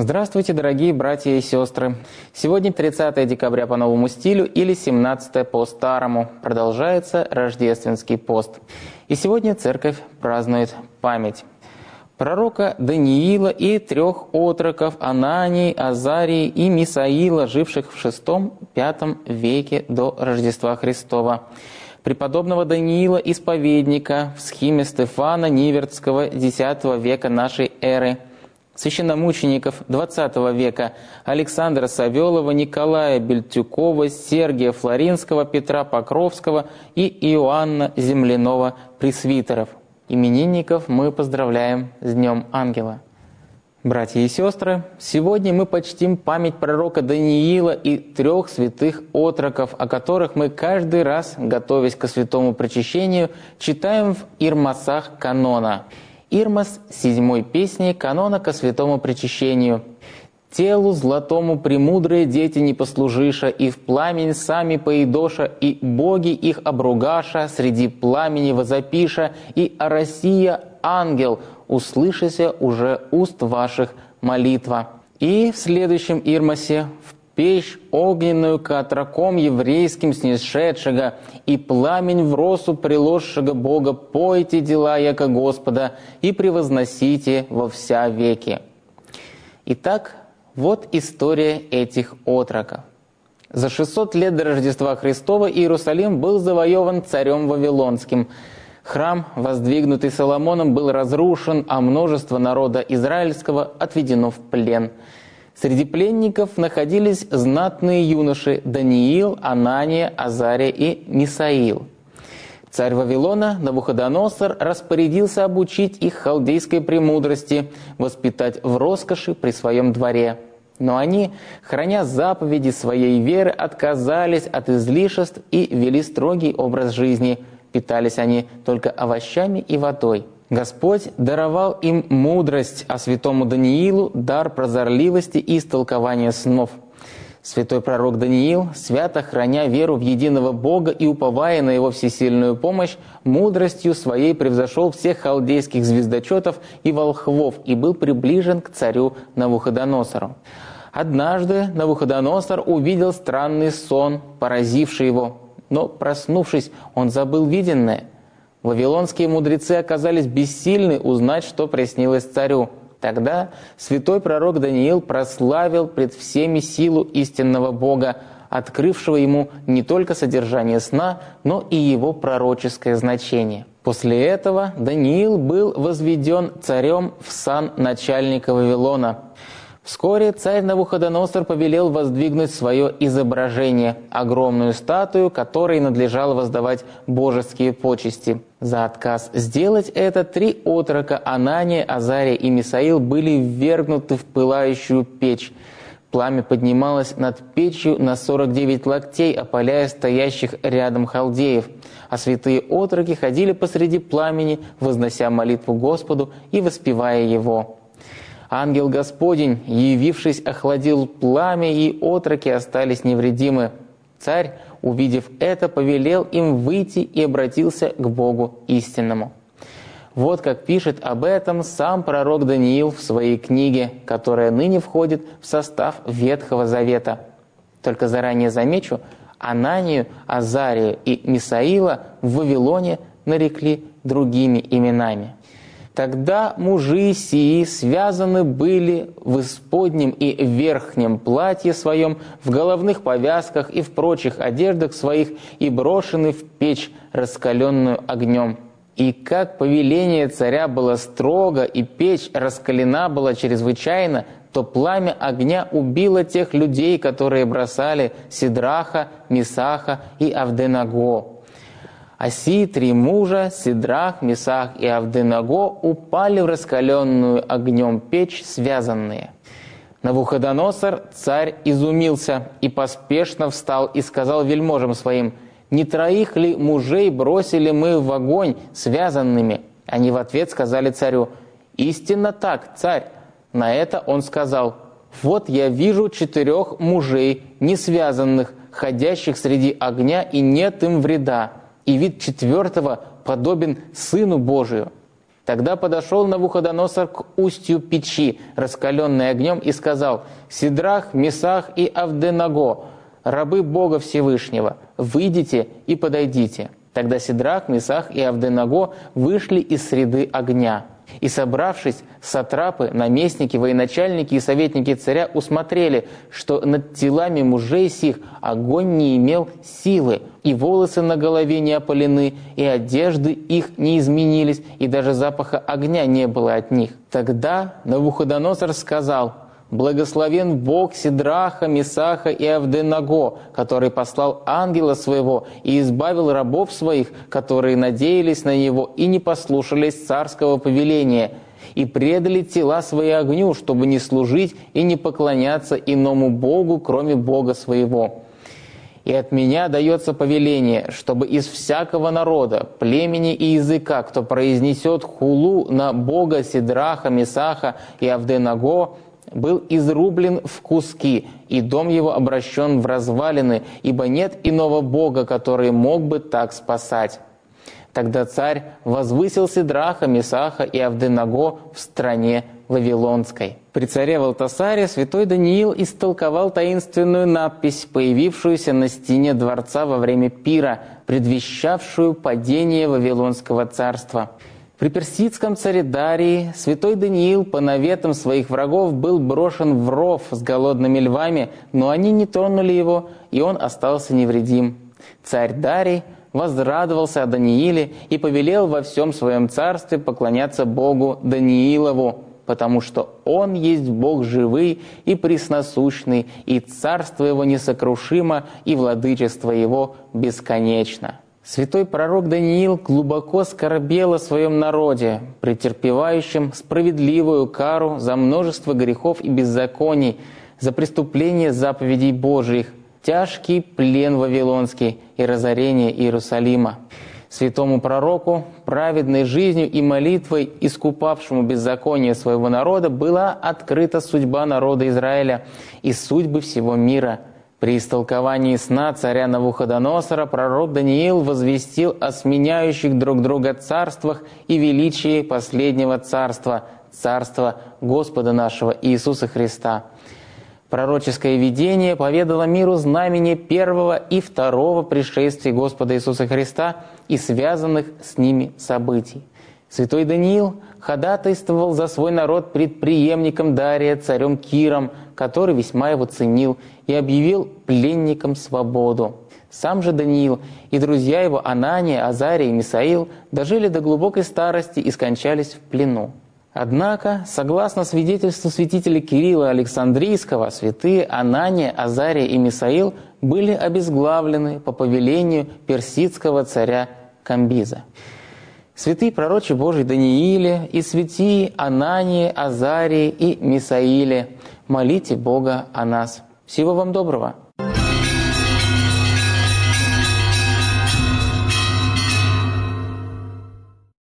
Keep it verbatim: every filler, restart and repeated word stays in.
Здравствуйте, дорогие братья и сестры! Сегодня тридцатое декабря по новому стилю или семнадцатое по старому. Продолжается рождественский пост. И сегодня церковь празднует память пророка Даниила и трех отроков Анании, Азарии и Мисаила, живших в шестом-пятом веке до Рождества Христова. Преподобного Даниила, исповедника в схиме Стефана Ниверцкого десятого века нашей эры, священномучеников двадцатого века Александра Савелова, Николая Бельтюкова, Сергия Флоринского, Петра Покровского и Иоанна Земляного пресвитеров. Именинников мы поздравляем с Днем Ангела. Братья и сестры, сегодня мы почтим память пророка Даниила и трех святых отроков, о которых мы каждый раз, готовясь ко святому причащению, читаем в Ирмасах канона. Ирмас седьмой песни канона ко святому причащению. «Телу златому премудрые дети не послужиша, и в пламень сами поедоша, и боги их обругаша, среди пламени возопиша, и о Россия ангел, услышися уже уст ваших молитва». И в следующем Ирмасе «В печь огненную к отрокам еврейским снисшедшего, и пламень в росу приложшего Бога, пойте дела яко Господа, и превозносите во вся веки». Итак, вот история этих отроков. За шестьсот лет до Рождества Христова Иерусалим был завоеван царем Вавилонским. Храм, воздвигнутый Соломоном, был разрушен, а множество народа израильского отведено в плен. Среди пленников находились знатные юноши Даниил, Анания, Азария и Мисаил. Царь Вавилона Навуходоносор распорядился обучить их халдейской премудрости, воспитать в роскоши при своем дворе. Но они, храня заповеди своей веры, отказались от излишеств и вели строгий образ жизни. Питались они только овощами и водой. Господь даровал им мудрость, а святому Даниилу дар прозорливости и истолкования снов. Святой пророк Даниил, свято храня веру в единого Бога и уповая на Его всесильную помощь, мудростью своей превзошел всех халдейских звездочетов и волхвов и был приближен к царю Навуходоносору. Однажды Навуходоносор увидел странный сон, поразивший его, но, проснувшись, он забыл виденное. Вавилонские мудрецы оказались бессильны узнать, что приснилось царю. Тогда святой пророк Даниил прославил пред всеми силу истинного Бога, открывшего ему не только содержание сна, но и его пророческое значение. После этого Даниил был возведен царем в сан начальника Вавилона. Вскоре царь Навуходоносор повелел воздвигнуть свое изображение, огромную статую, которой надлежало воздавать божеские почести. За отказ сделать это три отрока Анания, Азария и Мисаил были ввергнуты в пылающую печь. Пламя поднималось над печью на сорок девять локтей, опаляя стоящих рядом халдеев, а святые отроки ходили посреди пламени, вознося молитву Господу и воспевая Его. Ангел Господень, явившись, охладил пламя, и отроки остались невредимы. Царь, увидев это, повелел им выйти и обратился к Богу истинному. Вот как пишет об этом сам пророк Даниил в своей книге, которая ныне входит в состав Ветхого Завета. Только заранее замечу, Ананию, Азарию и Мисаила в Вавилоне нарекли другими именами. Тогда мужи сии связаны были в исподнем и верхнем платье своем, в головных повязках и в прочих одеждах своих, и брошены в печь, раскаленную огнем. И как повеление царя было строго, и печь раскалена была чрезвычайно, то пламя огня убило тех людей, которые бросали Сидраха, Мисаха и Авденаго. А сии три мужа, Сидрах, Месах и Авденаго, упали в раскаленную огнем печь связанные. Навуходоносор, царь, изумился и поспешно встал и сказал вельможам своим: «Не троих ли мужей бросили мы в огонь связанными?» Они в ответ сказали царю: «Истинно так, царь». На это он сказал: «Вот я вижу четырех мужей, не связанных, ходящих среди огня, и нет им вреда. И вид четвертого подобен Сыну Божию». Тогда подошел Навуходоносор к устью печи, раскаленной огнем, и сказал: «Сидрах, Месах и Авденаго, рабы Бога Всевышнего, выйдите и подойдите». Тогда Сидрах, Месах и Авденаго вышли из среды огня. И, собравшись, сатрапы, наместники, военачальники и советники царя усмотрели, что над телами мужей сих огонь не имел силы, и волосы на голове не опалены, и одежды их не изменились, и даже запаха огня не было от них. Тогда Навуходоносор сказал: «Благословен Бог Сидраха, Месаха и Авденаго, который послал ангела своего и избавил рабов своих, которые надеялись на него и не послушались царского повеления, и предали тела свои огню, чтобы не служить и не поклоняться иному Богу, кроме Бога своего. И от меня дается повеление, чтобы из всякого народа, племени и языка, кто произнесет хулу на Бога Сидраха, Месаха и Авденаго, был изрублен в куски, и дом его обращен в развалины, ибо нет иного Бога, который мог бы так спасать». Тогда царь возвысил Сидраха, Месаха и Авденаго в стране Вавилонской. При царе Валтасаре святой Даниил истолковал таинственную надпись, появившуюся на стене дворца во время пира, предвещавшую падение Вавилонского царства. При персидском царе Дарии святой Даниил по наветам своих врагов был брошен в ров с голодными львами, но они не тронули его, и он остался невредим. Царь Дарий возрадовался о Данииле и повелел во всем своем царстве поклоняться Богу Даниилову, потому что Он есть Бог живый и пресносущный, и царство Его несокрушимо, и владычество Его бесконечно. Святой пророк Даниил глубоко скорбел о своем народе, претерпевающем справедливую кару за множество грехов и беззаконий, за преступление заповедей Божиих, тяжкий плен вавилонский и разорение Иерусалима. Святому пророку, праведной жизнью и молитвой, искупавшему беззаконие своего народа, была открыта судьба народа Израиля и судьбы всего мира. При истолковании сна царя Навуходоносора пророк Даниил возвестил о сменяющих друг друга царствах и величии последнего царства, царства Господа нашего Иисуса Христа. Пророческое видение поведало миру знамение первого и второго пришествия Господа Иисуса Христа и связанных с ними событий. Святой Даниил ходатайствовал за свой народ пред преемником Дария, царем Киром, который весьма его ценил, и объявил пленникам свободу. Сам же Даниил и друзья его Анания, Азария и Мисаил дожили до глубокой старости и скончались в плену. Однако, согласно свидетельству святителя Кирилла Александрийского, святые Анания, Азария и Мисаил были обезглавлены по повелению персидского царя Камбиза. Святые пророчи Божий Данииле и святые Анании, Азарии и Мисаиле, молите Бога о нас. Всего вам доброго!